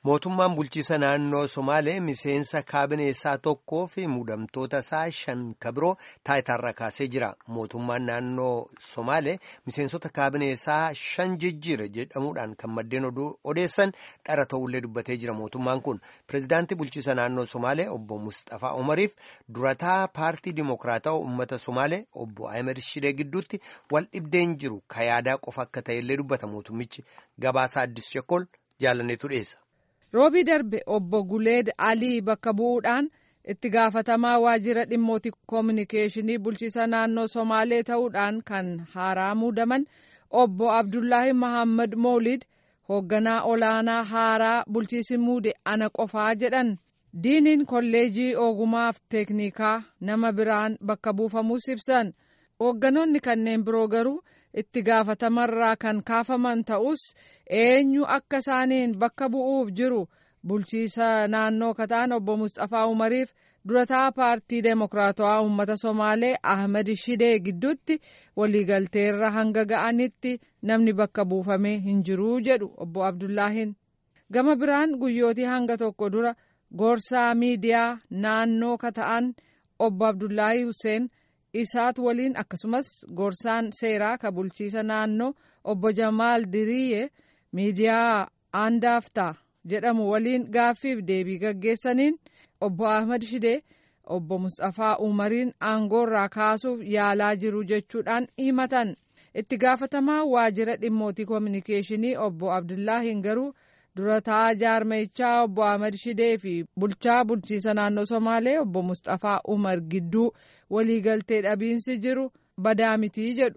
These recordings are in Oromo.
Mootummaan bulchiisa naannoo Somaalee miseensa kaabinee isaa tokkoo fi muudamtoota isaa 5 kabiroo taayitaarra kaasee jira. Mootummaan naannoo Somaalee miseensota kaabinee isaa 5 jijjiira jedhamuudhaan kan maddeen odeessan dhara ta'ullee dubbatee jira. Mootummaan kun pireezidaantii bulchiisa naannoo Somaalee obbo Mustafaa Umariif durataa paartii Dimokiraataa uummata Somaalee obbo Ahmed Shidee gidduutti wal dhibdeen jiru ka yaadaa qofa akka ta'ellee dubbata. Mootummichi gabaasaa Addis Chekkol jaalanneetu dhiyeessa. Roobii darbe obbo Guleed Alii bakka bu'uudhaan itti gaafatamaa waajjira dhimmoota koominikeeshinii bulchiisa naannoo Somaalee ta'uudhaan kan haaraa muudaman obbo Abdullaahi Mahammad Moolid hoogganaa olaanaa haaraa bulchiisi muude ana qofaa jedhan. Diiniin kolleejii ogumaaf teeknikaa nama biraan bakka buufamuus ibsan. Hoogganoonni kanneen biroo garuu itti gaafatamarraa kan kaafaman ta'us eenyu akka isaaniin bakka bu'uuf jiru bulchiisa naannoo kataan obbo Mustafaa Umariif durataa paartii Dimokiraatawaa uummata Somaalee Ahmed Shidee gidduutti waliigalteerra hanga ga'anitti namni bakka buufamee hin jiru jedhu obbo Abdullaahin. Gama biraan guyyootii hanga tokko dura gorsaa miidiyaa naannoo kata'an obbo Abdullaahi Hussein isaatu waliin akkasumas gorsaan seeraa ka bulchiisa naannoo obbo Jamaal Diriye miidiyaa Andaaftaa jedhamu waliin gaaffiif deebii gaggeessaniin obbo Ahmed Shidee obbo Mustafaa Umariin aangoorraa kaasuuf yaalaa jiru jechuudhaan himatan. Itti gaafatamaa waajjira dhimmoota koominikeeshinii obbo Abdullaahiin garuu durataa jaarmeyichaa obbo Ahmed Shidee fi bulchaa bulchiisa naannoo Somaalee obbo Mustafaa Umar gidduu waliigaltee dhabiinsi jiru badaa mitii jedhu.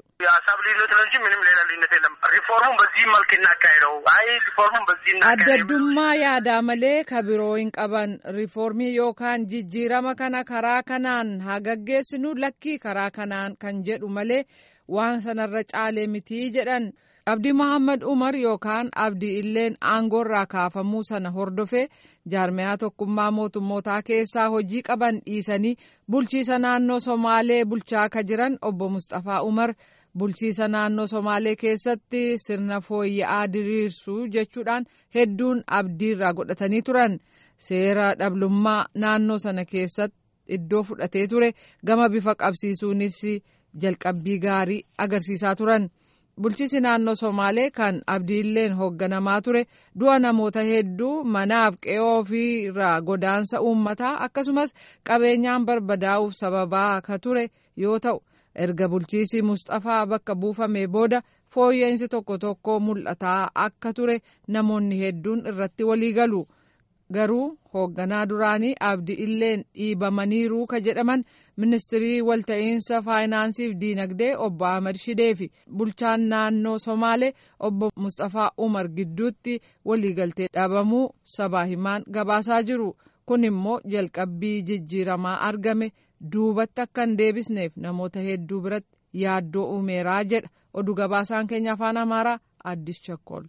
Addaddummaa yaadaa malee kabiroo hin qaban. Riifoormii yookaan jijjiirama kana karaa kanaan haa gaggeessinu lakkii karaa kanaan kan jedhu malee waan sanarra caalee mitii jedhan. Abdii Mohaammed Umar yookaan Abdii illeen aangoorraa kaafamuu sana hordofee jaarmiyaa tokkummaa mootummootaa keessaa hojii qaban dhiisanii bulchiisa naannoo Somaalee bulchaa ka jiran obbo Mustafaa Umar bulchiisa naannoo Somaalee keessatti sirna fooyya'aa diriirsuu jechuudhaan hedduun abdiirraa godhatanii turan. Seera dhablummaa naannoo sana keessatti iddoo fudhatee ture gama bifa qabsiisuunis jalqabbii gaarii agarsiisaa turan. Bulchiisi naannoo Somaalee kan abdiilleen hoogganamaa ture du'a namoota hedduu manaaf qe'oo fi irraa godaansa uummataa akkasumas qabeenyaan barbadaa'uuf sababaa ka ture yoo ta'u erga bulchiisi Mustafaa bakka buufamee booda fooyya'insi tokko tokko mul'ataa akka ture namoonni hedduun irratti waliigalu. Garuu hoogganaa duraanii abdiilleen dhiibamaniiru ka jedhaman ministirii walta'iinsa faayinaansiif diinagdee obbo Ahmed Shidee fi bulchaan naannoo Somaalee obbo Mustafaa Umar gidduutti waliigaltee dhabamuu sabaa himaan gabaasaa jiru. Kun immoo jalqabbii jijjiiramaa argame duubatti akka hin deebisneef namoota hedduu biratti yaaddoo uumeeraa jedha oduu gabaasaan keenya afaan Amaaraa Addis Chekkol.